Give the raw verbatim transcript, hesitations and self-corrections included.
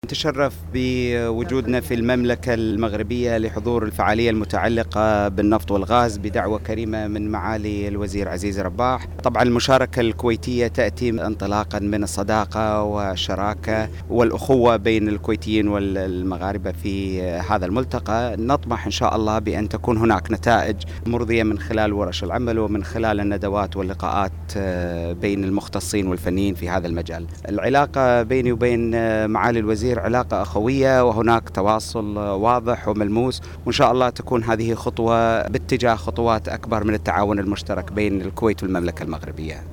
نتشرف بوجودنا في المملكة المغربية لحضور الفعالية المتعلقة بالنفط والغاز بدعوة كريمة من معالي الوزير عزيز رباح. طبعا المشاركة الكويتية تأتي انطلاقا من الصداقة والشراكة والأخوة بين الكويتيين والمغاربة في هذا الملتقى. نطمح إن شاء الله بأن تكون هناك نتائج مرضية من خلال ورش العمل ومن خلال الندوات واللقاءات بين المختصين والفنيين في هذا المجال. العلاقة بيني وبين معالي الوزير علاقة أخوية، وهناك تواصل واضح وملموس، وإن شاء الله تكون هذه خطوة باتجاه خطوات أكبر من التعاون المشترك بين الكويت والمملكة المغربية.